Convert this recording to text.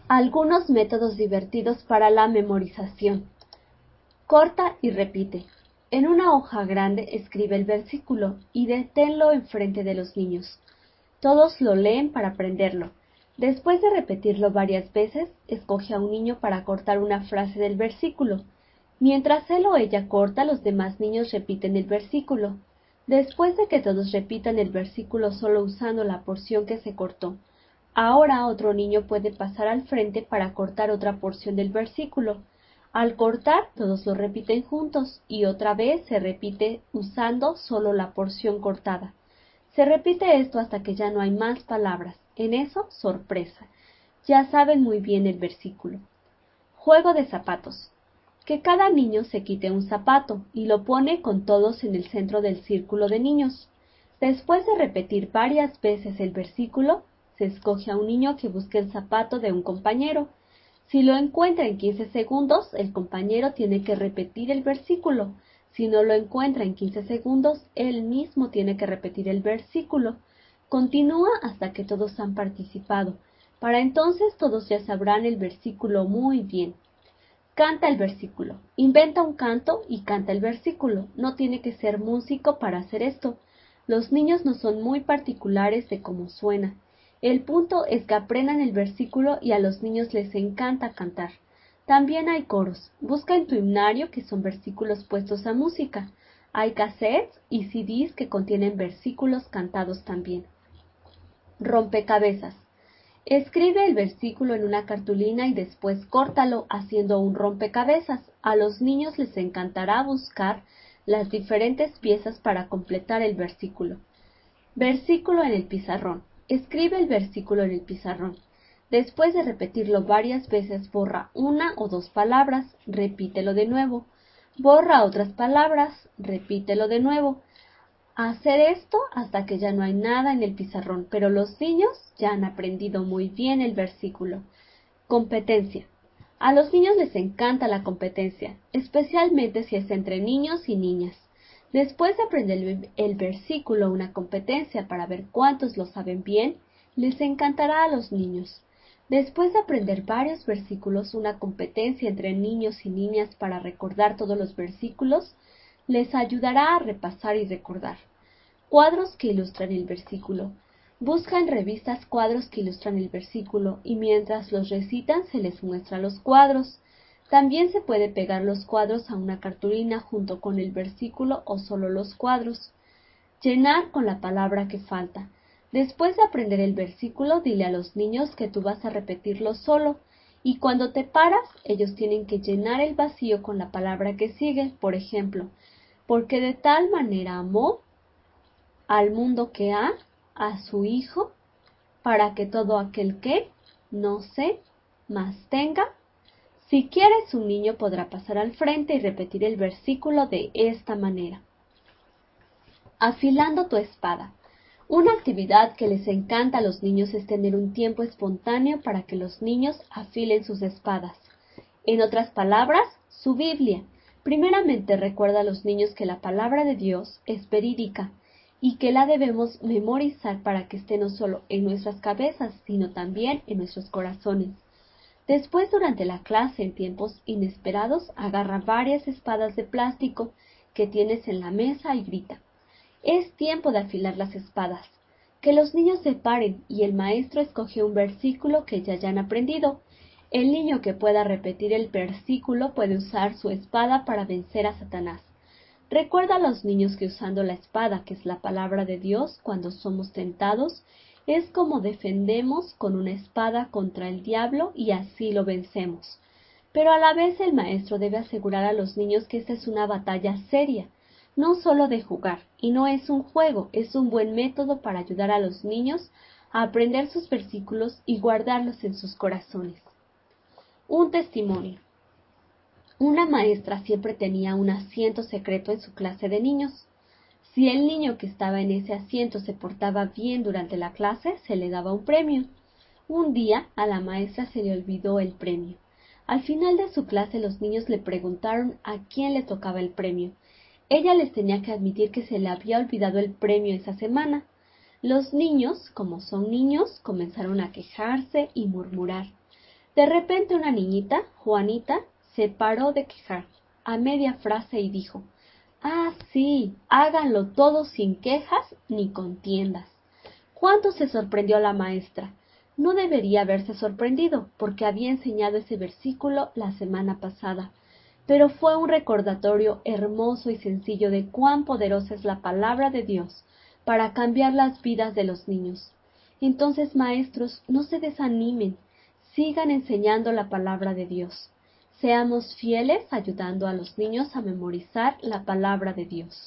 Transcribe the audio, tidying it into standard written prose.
Algunos métodos divertidos para la memorización. Corta y repite. En una hoja grande escribe el versículo y deténlo enfrente de los niños. Todos lo leen para aprenderlo. Después de repetirlo varias veces, escoge a un niño para cortar una frase del versículo. Mientras él o ella corta, los demás niños repiten el versículo. Después de que todos repitan el versículo solo usando la porción que se cortó, ahora otro niño puede pasar al frente para cortar otra porción del versículo. Al cortar, todos lo repiten juntos y otra vez se repite usando solo la porción cortada. Se repite esto hasta que ya no hay más palabras. En eso, sorpresa. Ya saben muy bien el versículo. Juego de zapatos. Que cada niño se quite un zapato y lo pone con todos en el centro del círculo de niños. Después de repetir varias veces el versículo, se escoge a un niño que busque el zapato de un compañero. Si lo encuentra en 15 segundos, el compañero tiene que repetir el versículo. Si no lo encuentra en 15 segundos, él mismo tiene que repetir el versículo. Continúa hasta que todos han participado. Para entonces todos ya sabrán el versículo muy bien. Canta el versículo. Inventa un canto y canta el versículo. No tiene que ser músico para hacer esto. Los niños no son muy particulares de cómo suena. El punto es que aprendan el versículo y a los niños les encanta cantar. También hay coros. Busca en tu himnario que son versículos puestos a música. Hay cassettes y CDs que contienen versículos cantados también. Rompecabezas. Escribe el versículo en una cartulina y después córtalo haciendo un rompecabezas. A los niños les encantará buscar las diferentes piezas para completar el versículo. Versículo en el pizarrón. Escribe el versículo en el pizarrón. Después de repetirlo varias veces, borra una o dos palabras, repítelo de nuevo. Borra otras palabras, repítelo de nuevo. Hacer esto hasta que ya no hay nada en el pizarrón, pero los niños ya han aprendido muy bien el versículo. Competencia. A los niños les encanta la competencia, especialmente si es entre niños y niñas. Después de aprender el versículo, una competencia para ver cuántos lo saben bien, les encantará a los niños. Después de aprender varios versículos, una competencia entre niños y niñas para recordar todos los versículos, les ayudará a repasar y recordar. Cuadros que ilustran el versículo. Busca en revistas cuadros que ilustran el versículo y mientras los recitan se les muestra los cuadros. También se puede pegar los cuadros a una cartulina junto con el versículo o solo los cuadros. Llenar con la palabra que falta. Después de aprender el versículo, dile a los niños que tú vas a repetirlo solo y cuando te paras, ellos tienen que llenar el vacío con la palabra que sigue. Por ejemplo, porque de tal manera amó al mundo que a su Hijo, para que todo aquel que no sé más tenga. Si quieres, un niño podrá pasar al frente y repetir el versículo de esta manera. Afilando tu espada. Una actividad que les encanta a los niños es tener un tiempo espontáneo para que los niños afilen sus espadas. En otras palabras, su Biblia. Primeramente recuerda a los niños que la palabra de Dios es verídica y que la debemos memorizar para que esté no solo en nuestras cabezas, sino también en nuestros corazones. Después, durante la clase, en tiempos inesperados, agarra varias espadas de plástico que tienes en la mesa y grita: «Es tiempo de afilar las espadas». Que los niños se paren y el maestro escoge un versículo que ya hayan aprendido. El niño que pueda repetir el versículo puede usar su espada para vencer a Satanás. Recuerda a los niños que usando la espada, que es la palabra de Dios, cuando somos tentados, es como defendemos con una espada contra el diablo y así lo vencemos. Pero a la vez el maestro debe asegurar a los niños que esta es una batalla seria, no solo de jugar, y no es un juego, es un buen método para ayudar a los niños a aprender sus versículos y guardarlos en sus corazones. Un testimonio. Una maestra siempre tenía un asiento secreto en su clase de niños. Si el niño que estaba en ese asiento se portaba bien durante la clase, se le daba un premio. Un día a la maestra se le olvidó el premio. Al final de su clase los niños le preguntaron a quién le tocaba el premio. Ella les tenía que admitir que se le había olvidado el premio esa semana. Los niños, como son niños, comenzaron a quejarse y murmurar. De repente una niñita, Juanita, se paró de quejar a media frase y dijo: «Ah, sí, háganlo todos sin quejas ni contiendas». Cuánto se sorprendió la maestra. No debería haberse sorprendido, porque había enseñado ese versículo la semana pasada, pero fue un recordatorio hermoso y sencillo de cuán poderosa es la palabra de Dios para cambiar las vidas de los niños. Entonces, maestros, no se desanimen, sigan enseñando la palabra de Dios. Seamos fieles ayudando a los niños a memorizar la palabra de Dios.